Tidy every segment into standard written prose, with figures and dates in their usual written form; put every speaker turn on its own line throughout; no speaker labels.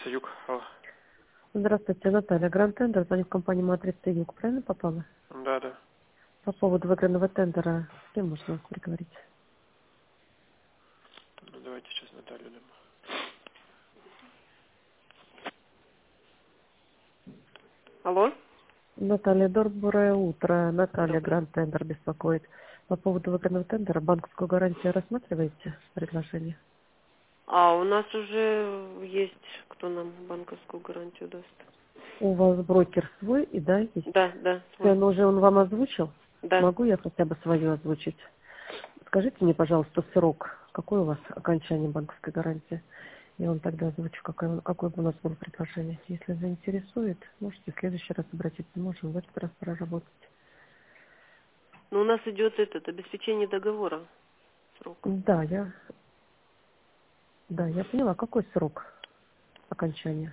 Матрица Юг. Алло.
Здравствуйте, Наталья. Гранд Тендер, звонит компания Матрица Юг. Правильно попала?
Да, да.
По поводу выигранного тендера, с кем можно переговорить?
Ну, давайте сейчас Наталью дам. Алло?
Наталья, доброе утро. Наталья,
Добрый.
Гранд Тендер беспокоит. По поводу выигранного тендера, банковскую гарантию рассматриваете предложение?
А у нас уже есть, кто нам банковскую гарантию даст.
У вас брокер свой, и да, есть?
Да, да, свой.
Цену уже он вам озвучил?
Да.
Могу я хотя бы свою озвучить? Скажите мне, пожалуйста, срок. Какой у вас окончание банковской гарантии? Я вам тогда озвучу, какое бы у нас было предложение. Если заинтересует, можете в следующий раз обратиться. Можем в этот раз проработать.
Но у нас идет обеспечение договора. Срок.
Да, я поняла. Какой срок окончания?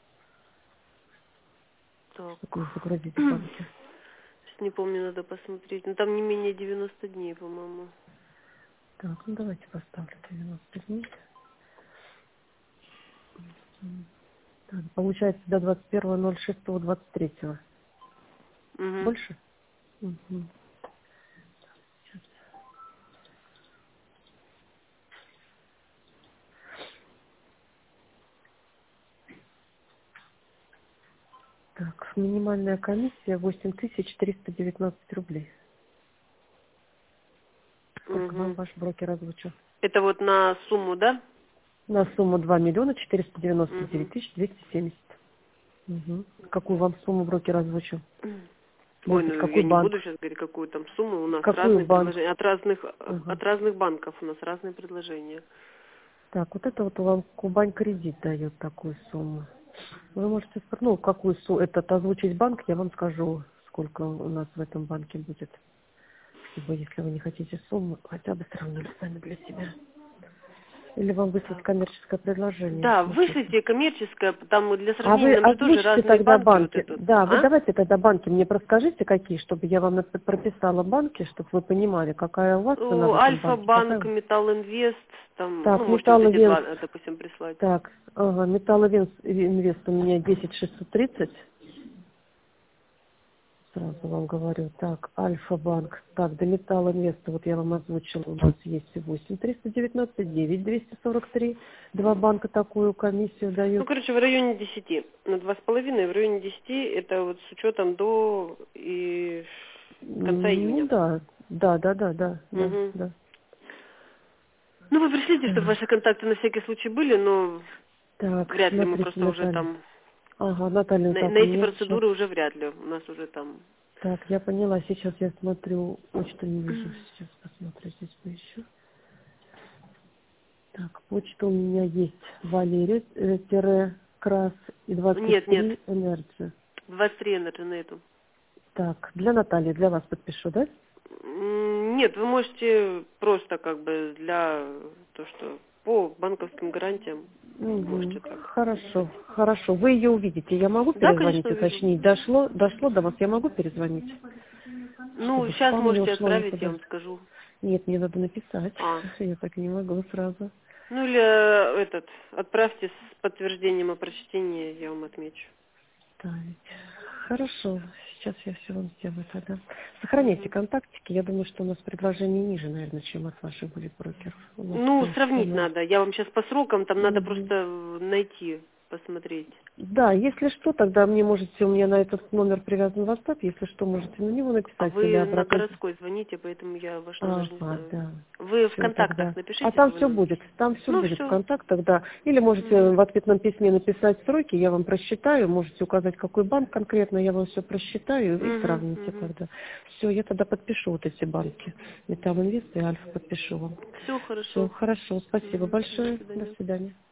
Так.
Какой загрузить в банке?
Сейчас не помню, надо посмотреть. Ну там не менее 90 дней, по-моему.
Так, ну давайте поставлю 90 дней. Так, получается до 21.06.23.
Угу.
Больше? Угу. Так, минимальная комиссия 8319 рублей. Сколько вам
Угу.
ваш брокер озвучил?
Это вот на сумму, да?
На сумму 2 499
Угу.
270. Угу. Какую вам сумму брокер озвучил?
Ой,
Может быть,
ну я
какой
не буду
банк?
сейчас говорить, какую там сумму. У нас
Какой
разные
банк?
предложения.
Угу.
От разных банков у нас разные предложения.
Так, вот это вот вам Кубань кредит дает такую сумму. Вы можете, какую сумму, этот озвучить банк, я вам скажу, сколько у нас в этом банке будет. Чтобы, если вы не хотите сумму, хотя бы сравнили сами для себя. Или вам выслать
Так.
коммерческое предложение.
Да,
Смотрите.
вышлите коммерческое, там для
А
сравнения
вы
нам же тоже
озвучите
разные
тогда
банки вот
банки.
этот.
Да, вы
А?
давайте тогда банки мне проскажите, какие, чтобы я вам это прописала банки, чтобы вы понимали, какая у вас цена в этом банке.
Альфа-банк,
Какая...
Металл-Инвест, там, ну,
Так,
можете вот эти
Металловенс.
два, допустим, прислать.
Так, ага, Металловенс Инвест у меня 10630. Сразу вам говорю. Так, Альфа-банк. Так, до Металл Инвеста, вот я вам озвучила, у нас есть 8319, 9243. Два банка такую комиссию
Ну,
дают.
короче, в районе 10, на 2,5, в районе 10, это вот с учетом до и конца
Ну
июня.
да, да.
Угу.
Да.
Ну, вы пришлите, чтобы
Так,
ваши контакты на всякий случай были, но
так,
вряд ли мы
смотрите,
просто уже
Наталья.
там,
Ага, Наталья,
на
так, у
эти
меня сейчас...
процедуры уже вряд ли, у нас уже там.
Так, я поняла, сейчас я смотрю, почту не вижу, сейчас посмотрю, здесь поищу. Так, почта у меня есть Валерия, Крас и
Нет,
23 Энерджи.
23 на эту.
Так, для Натальи, для вас подпишу, да?
Нет, вы можете просто как бы для то, что по банковским гарантиям
Угу.
можете так.
Хорошо. Вы ее увидите. Я могу
Да,
перезвонить,
конечно, увижу.
уточнить? Дошло до вас, я могу перезвонить?
Ну,
Чтобы в
сейчас
спам не
можете
ушло
отправить, я
никуда.
вам скажу.
Нет, мне надо написать.
А.
Я так не могу сразу.
Ну или отправьте с подтверждением о прочтении, я вам отмечу.
Ставить. Хорошо. Сейчас я все вам сделаю тогда. Сохраняйте
Мгм.
контактики. Я думаю, что у нас предложение ниже, наверное, чем от ваших будет брокеров. У нас
Ну,
больше
сравнить
ценой.
надо. Я вам сейчас по срокам, там надо
Мгм.
просто найти, посмотреть.
Да, если что, тогда мне можете, у меня на этот номер привязан WhatsApp, если что, можете на него
А
написать или
вы на
обратно.
городской звоните, поэтому я ваш номер не
Ага,
знаю.
да.
Вы в
Все тогда.
контактах
А
напишите
там
свой
все
номер.
будет. Там все
Ну,
будет в
все.
контактах, да. Или можете в ответном письме написать сроки, я вам просчитаю, можете указать, какой банк конкретно, я вам все просчитаю и сравните тогда. Все, я тогда подпишу вот эти банки. Металл Инвест и Альфа подпишу вам.
Все
Все,
хорошо.
хорошо, спасибо
До
большое. До
свидания.
свидания.